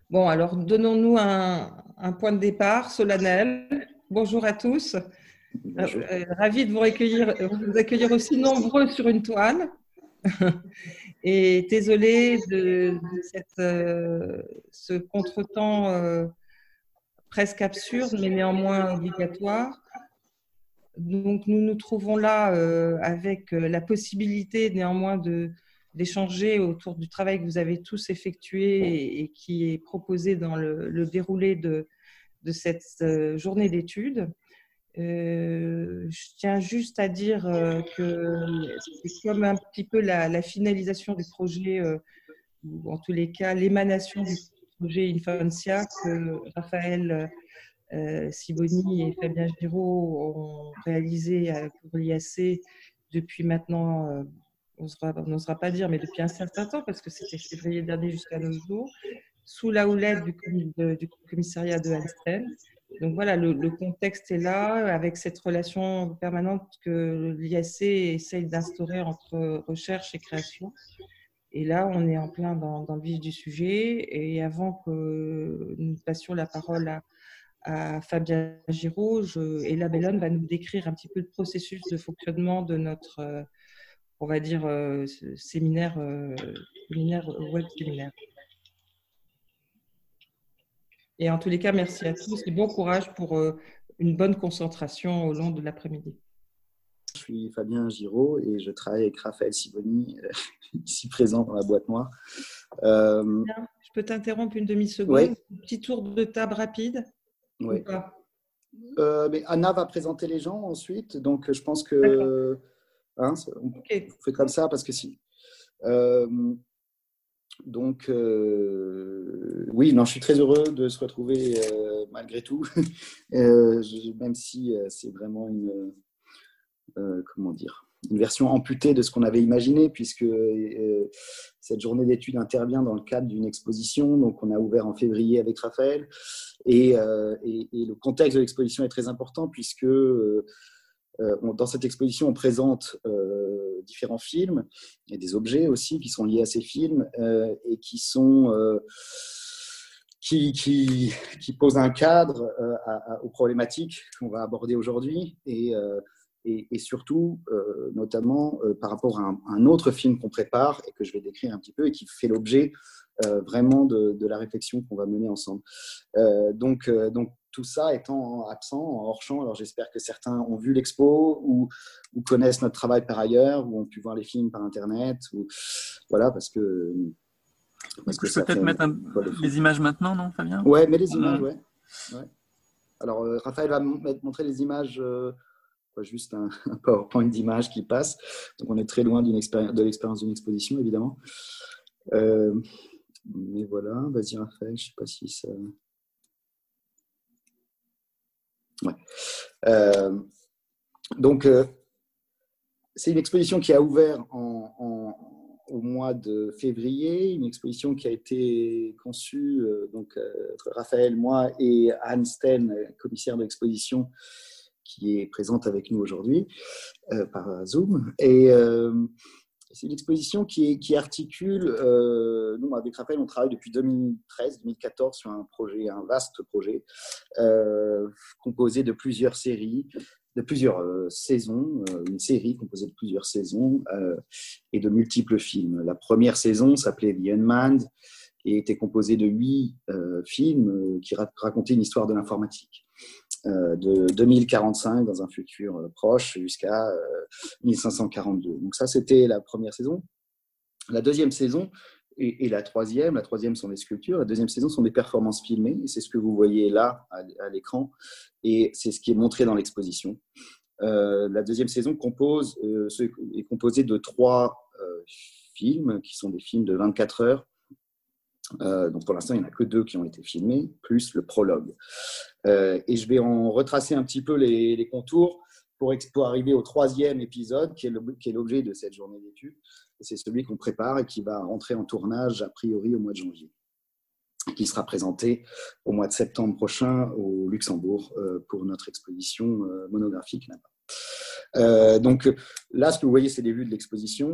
Bon, alors donnons-nous un point de départ solennel. Bonjour à tous. Bonjour. Ravi de vous accueillir aussi nombreux sur une toile. Et désolé de ce contretemps presque absurde, mais néanmoins obligatoire. Donc, nous nous trouvons là avec la possibilité néanmoins d'échanger autour du travail que vous avez tous effectué et qui est proposé dans le déroulé de cette journée d'études. Je tiens juste à dire que c'est comme un petit peu la finalisation du projet, ou en tous les cas l'émanation du projet Infancia que Raphaël Sibony et Fabien Giraud ont réalisé pour l'IAC depuis maintenant, on n'osera pas dire, mais depuis un certain temps, parce que c'était février dernier jusqu'à nos jours, sous la houlette du commissariat de Alsten. Donc voilà, le contexte est là, avec cette relation permanente que l'IAC essaye d'instaurer entre recherche et création. Et là, on est en plein dans le vif du sujet. Et avant que nous passions la parole à Fabien Giraud, Ella Bellone va nous décrire un petit peu le processus de fonctionnement de notre, on va dire, séminaire web séminaire. Et en tous les cas, merci à tous et bon courage pour une bonne concentration au long de l'après-midi. Je suis Fabien Giraud et je travaille avec Raphaël Sibony, ici présent dans la boîte noire. Je peux t'interrompre une demi-seconde? Ouais. Un petit tour de table rapide? Ouais. Ou pas? Mais Anna va présenter les gens ensuite, donc je pense que on fait comme ça parce que si. Donc, oui, non, je suis très heureux de se retrouver malgré tout, même si c'est vraiment une version amputée de ce qu'on avait imaginé, puisque cette journée d'études intervient dans le cadre d'une exposition, donc on a ouvert en février avec Raphaël, et le contexte de l'exposition est très important, puisque dans cette exposition, on présente différents films et des objets aussi qui sont liés à ces films et qui posent un cadre aux problématiques qu'on va aborder aujourd'hui et surtout, notamment par rapport à un autre film qu'on prépare et que je vais décrire un petit peu et qui fait l'objet vraiment de la réflexion qu'on va mener ensemble. Donc, tout ça étant absent, en hors-champ, alors j'espère que certains ont vu l'expo ou connaissent notre travail par ailleurs, ou ont pu voir les films par Internet, voilà, parce que je peux peut-être mettre les images maintenant, non, Fabien? Ouais, mets les images, ouais. Alors, Raphaël va montrer les images, juste un PowerPoint d'images qui passe. Donc, on est très loin de l'expérience d'une exposition, évidemment. Mais voilà, vas-y Raphaël, je ne sais pas si ça... Ouais. Donc, c'est une exposition qui a ouvert au mois de février, une exposition qui a été conçue entre Raphaël, moi et Anne Sten, commissaire de l'exposition, qui est présente avec nous aujourd'hui par Zoom. Et c'est une exposition qui articule, nous avec Raphaël on travaille depuis 2013-2014 sur un vaste projet composé de plusieurs séries, de plusieurs saisons, une série composée de plusieurs saisons et de multiples films. La première saison s'appelait The Unmanned et était composée de 8 films qui racontaient une histoire de l'informatique. De 2045 dans un futur proche jusqu'à 1542. Donc ça, c'était la première saison. La deuxième saison et la troisième sont des sculptures. La deuxième saison sont des performances filmées. Et c'est ce que vous voyez là à l'écran. Et c'est ce qui est montré dans l'exposition. La deuxième saison est composée de 3 films qui sont des films de 24 heures. Donc pour l'instant, il n'y en a que 2 qui ont été filmés, plus le prologue. Et je vais en retracer un petit peu les contours pour arriver au 3e épisode, qui est l'objet de cette journée d'études. C'est celui qu'on prépare et qui va rentrer en tournage, a priori, au mois de janvier, qui sera présenté au mois de septembre prochain au Luxembourg pour notre exposition monographique là-bas. Donc là, ce que vous voyez, c'est des vues de l'exposition.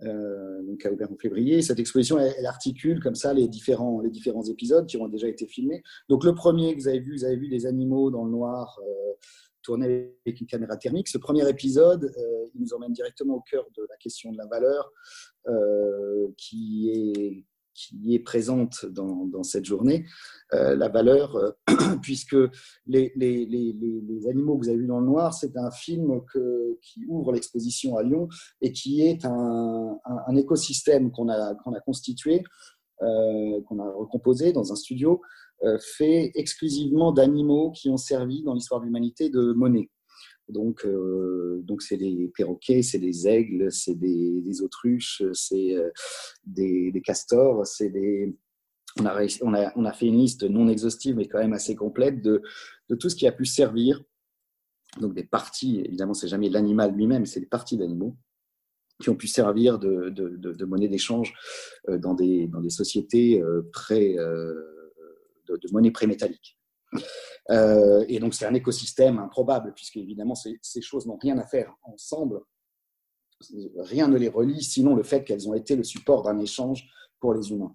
donc qui a ouvert en février. Cette exposition, elle articule comme ça les différents épisodes qui ont déjà été filmés. Donc le premier que vous avez vu des animaux dans le noir tournés avec une caméra thermique. Ce premier épisode, il nous emmène directement au cœur de la question de la valeur qui est présente dans cette journée. La valeur, puisque les animaux que vous avez vus dans le noir, c'est un film qui ouvre l'exposition à Lyon et qui est un écosystème qu'on a constitué, qu'on a recomposé dans un studio, fait exclusivement d'animaux qui ont servi dans l'histoire de l'humanité de monnaie. Donc c'est des perroquets, c'est des aigles, c'est des autruches, c'est des castors, on a fait une liste non exhaustive mais quand même assez complète de tout ce qui a pu servir. Donc des parties, évidemment c'est jamais l'animal lui-même, c'est des parties d'animaux qui ont pu servir de monnaie d'échange dans des sociétés de monnaie prémétallique. Et donc c'est un écosystème improbable puisque évidemment ces choses n'ont rien à faire ensemble, rien ne les relie sinon le fait qu'elles ont été le support d'un échange pour les humains.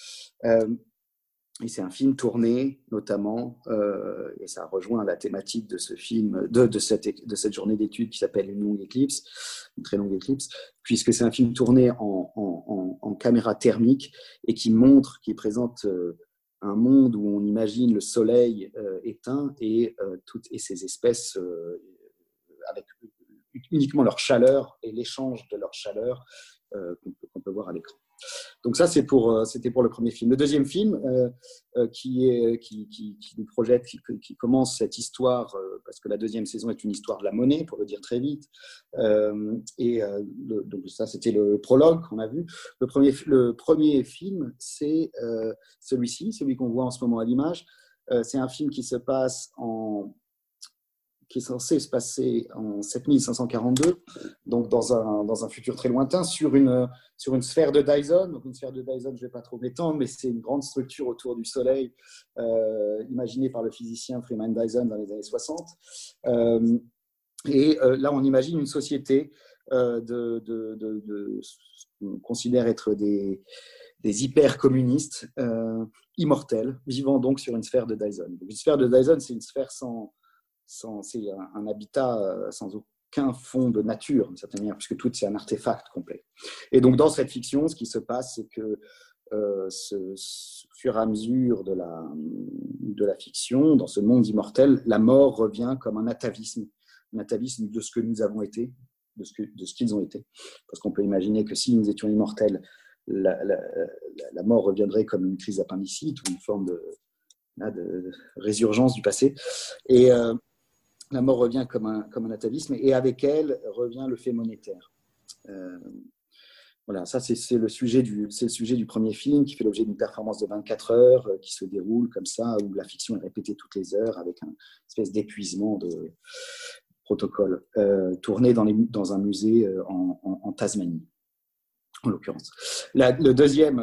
Et c'est un film tourné notamment, et ça rejoint la thématique de ce film, de cette journée d'études qui s'appelle une très longue éclipse, puisque c'est un film tourné en caméra thermique et qui présente un monde où on imagine le soleil éteint et ces espèces avec uniquement leur chaleur et l'échange de leur chaleur qu'on peut voir à l'écran. Donc ça, c'était pour le premier film. Le deuxième film qui nous projette, qui commence cette histoire, parce que la deuxième saison est une histoire de la monnaie, pour le dire très vite. Donc ça, c'était le prologue qu'on a vu. Le premier film, c'est celui qu'on voit en ce moment à l'image. C'est un film qui est censé se passer en 7542, donc dans un futur très lointain, sur une sphère de Dyson. Donc une sphère de Dyson, je ne vais pas trop m'étendre, mais c'est une grande structure autour du Soleil, imaginée par le physicien Freeman Dyson dans les années 60. Là, on imagine une société qu'on considère être des hyper-communistes immortels, vivant donc sur une sphère de Dyson. Donc, une sphère de Dyson, c'est une sphère c'est un habitat sans aucun fond de nature, d'une certaine manière, puisque tout c'est un artefact complet. Et donc, dans cette fiction, ce qui se passe, c'est que au fur et à mesure de la fiction, dans ce monde immortel, la mort revient comme un atavisme de ce que nous avons été, de ce qu'ils ont été. Parce qu'on peut imaginer que si nous étions immortels, la mort reviendrait comme une crise d'appendicite ou une forme de résurgence du passé. Et la mort revient comme un atavisme, et avec elle revient le fait monétaire. Voilà, ça c'est le sujet du premier film qui fait l'objet d'une performance de 24 heures qui se déroule comme ça, où la fiction est répétée toutes les heures avec une espèce d'épuisement de protocole, tourné dans un musée en Tasmanie, en l'occurrence. Le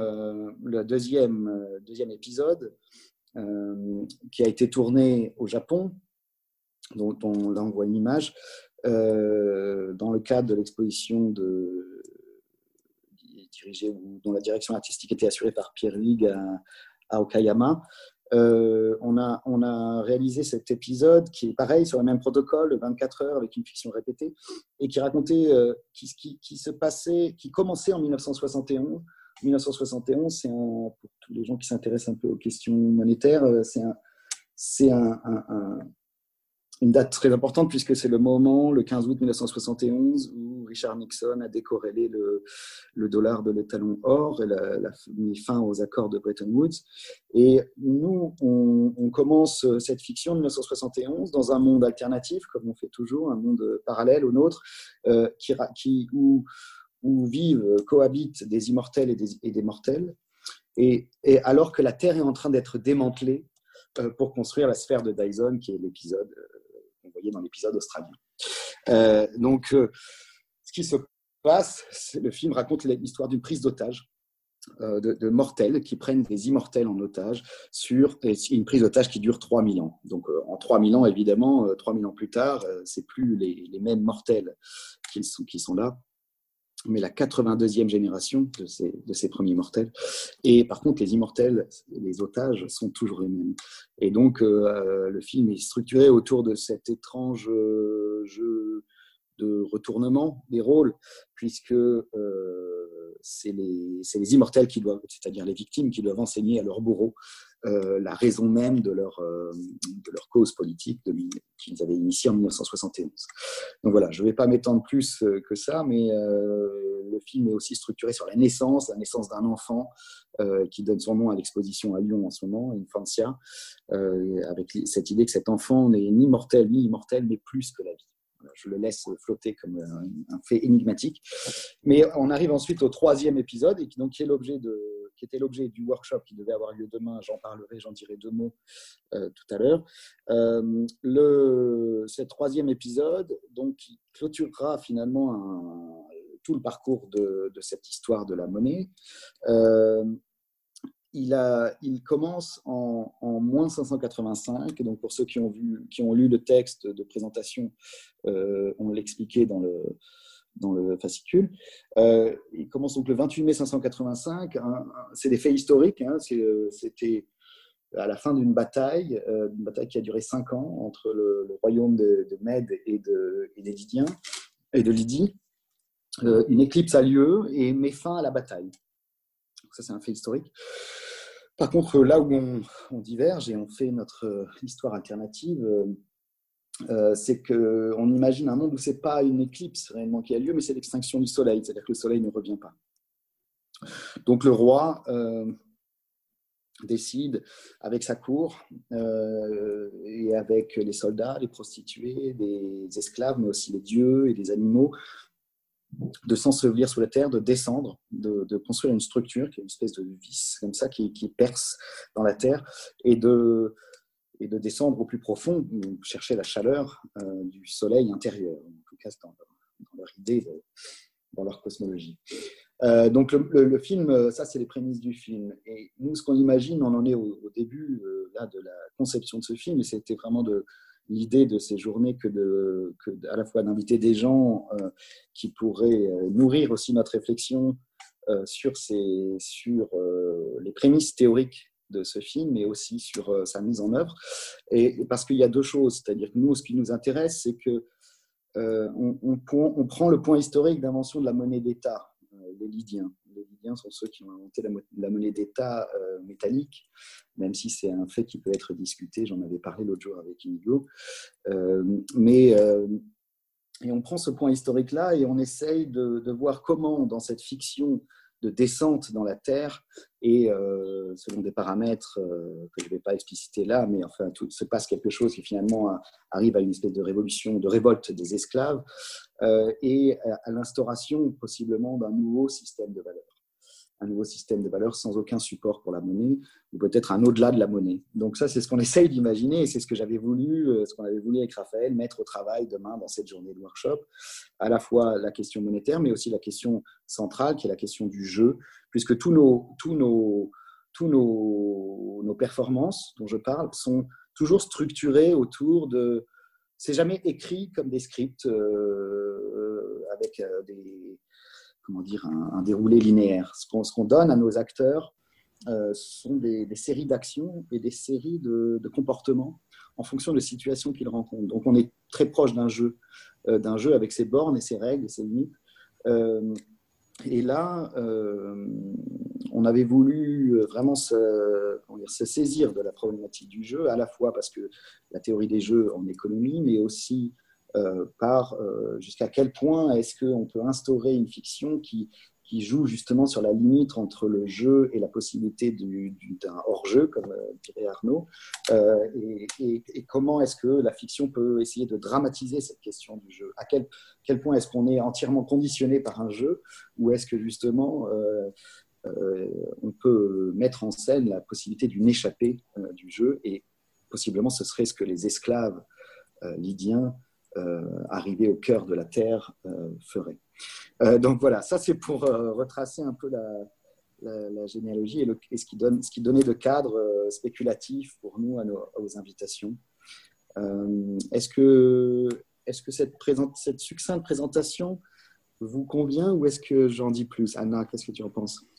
deuxième épisode qui a été tourné au Japon, dont là on voit une image, dans le cadre de l'exposition dirigée ou dont la direction artistique était assurée par Pierre Ligue à Okayama. On a réalisé cet épisode qui est pareil, sur le même protocole, 24 heures avec une fiction répétée, et qui racontait qui commençait en 1971. 1971, pour tous les gens qui s'intéressent un peu aux questions monétaires, c'est une date très importante puisque c'est le moment, le 15 août 1971, où Richard Nixon a décorrélé le dollar de l'étalon or et a mis fin aux accords de Bretton Woods. Et nous, on commence cette fiction en 1971 dans un monde alternatif, comme on fait toujours, un monde parallèle au nôtre, où cohabitent des immortels et des mortels, et alors que la Terre est en train d'être démantelée pour construire la sphère de Dyson, qui est l'épisode qu'on voyait dans l'épisode australien. Ce qui se passe, le film raconte l'histoire d'une prise d'otage de mortels qui prennent des immortels en otage sur une prise d'otage qui dure 3000 ans. Donc en 3000 ans, évidemment, 3000 ans plus tard, c'est plus les mêmes mortels qui sont là. mais la 82e génération de ces premiers mortels. Et par contre, les immortels, les otages, sont toujours les mêmes. Et donc, le film est structuré autour de cet étrange jeu de retournement des rôles, puisque c'est les immortels qui doivent, c'est-à-dire les victimes, qui doivent enseigner à leurs bourreaux la raison même de leur cause politique qu'ils avaient initiée en 1971. Donc voilà, je ne vais pas m'étendre plus que ça, mais le film est aussi structuré sur la naissance d'un enfant qui donne son nom à l'exposition à Lyon en ce moment, Infancia, avec cette idée que cet enfant n'est ni mortel ni immortel, mais plus que la vie. Je le laisse flotter comme un fait énigmatique. Mais on arrive ensuite au 3e épisode, et qui était l'objet du workshop qui devait avoir lieu demain. J'en dirai 2 mots tout à l'heure. Ce 3e épisode, donc, qui clôturera finalement tout le parcours de cette histoire de la monnaie. Il commence en moins 585. Donc, pour ceux qui ont lu le texte de présentation, on l'expliquait dans le fascicule. Il commence donc le 28 mai 585. C'est des faits historiques. C'était à la fin d'une bataille qui a duré 5 ans entre le royaume de Mède et des Lydiens et de Lydie. Une éclipse a lieu et met fin à la bataille. Donc ça, c'est un fait historique. Par contre, là où on diverge et on fait notre histoire alternative, c'est qu'on imagine un monde où ce n'est pas une éclipse réellement qui a lieu, mais c'est l'extinction du soleil, c'est-à-dire que le soleil ne revient pas. Donc le roi décide, avec sa cour et avec les soldats, les prostituées, les esclaves, mais aussi les dieux et les animaux, de s'ensevelir sous la terre, de descendre, de construire une structure qui est une espèce de vis comme ça qui perce dans la terre, et de descendre au plus profond, chercher la chaleur du soleil intérieur, en tout cas dans leur idée, dans leur cosmologie. Donc le film, ça c'est les prémices du film. Et nous, ce qu'on imagine, on en est au début là, de la conception de ce film, et c'était vraiment l'idée de ces journées à la fois d'inviter des gens qui pourraient nourrir aussi notre réflexion sur les prémices théoriques de ce film, mais aussi sur sa mise en œuvre. Et parce qu'il y a 2 choses, c'est-à-dire que nous, ce qui nous intéresse, c'est que on prend le point historique d'invention de la monnaie d'État. Les Lydiens. Les Lydiens sont ceux qui ont inventé la monnaie d'État métallique, même si c'est un fait qui peut être discuté. J'en avais parlé l'autre jour avec Inigo. Et on prend ce point historique-là et on essaye de voir comment, dans cette fiction de descente dans la Terre, et selon des paramètres que je ne vais pas expliciter là, mais enfin, tout se passe quelque chose qui finalement arrive à une espèce de révolution, de révolte des esclaves, et à l'instauration possiblement d'un nouveau système de valeurs. Un nouveau système de valeurs sans aucun support pour la monnaie, ou peut-être un au-delà de la monnaie. Donc ça, c'est ce qu'on essaye d'imaginer, et c'est ce qu'on avait voulu avec Raphaël, mettre au travail demain dans cette journée de workshop, à la fois la question monétaire, mais aussi la question centrale, qui est la question du jeu, puisque tous nos performances dont je parle sont toujours structurées autour de... C'est jamais écrit comme des scripts avec un déroulé linéaire. Ce qu'on donne à nos acteurs sont des séries d'actions et des séries de comportements en fonction de situations qu'ils rencontrent. Donc on est très proche d'un jeu avec ses bornes et ses règles et ses limites. Et là, on avait voulu vraiment se saisir de la problématique du jeu, à la fois parce que la théorie des jeux en économie, mais aussi jusqu'à quel point est-ce qu'on peut instaurer une fiction qui joue justement sur la limite entre le jeu et la possibilité d'un hors-jeu, comme dirait Arnaud, et comment est-ce que la fiction peut essayer de dramatiser cette question du jeu. À quel point est-ce qu'on est entièrement conditionné par un jeu, ou est-ce que justement on peut mettre en scène la possibilité d'une échappée du jeu, et possiblement ce serait ce que les esclaves lydiens arrivés au cœur de la terre feraient. Donc voilà, ça c'est pour retracer un peu la généalogie et ce qui donnait de cadre spéculatif pour nous aux invitations. Est-ce que cette succincte présentation vous convient ou est-ce que j'en dis plus? Anna, qu'est-ce que tu en penses?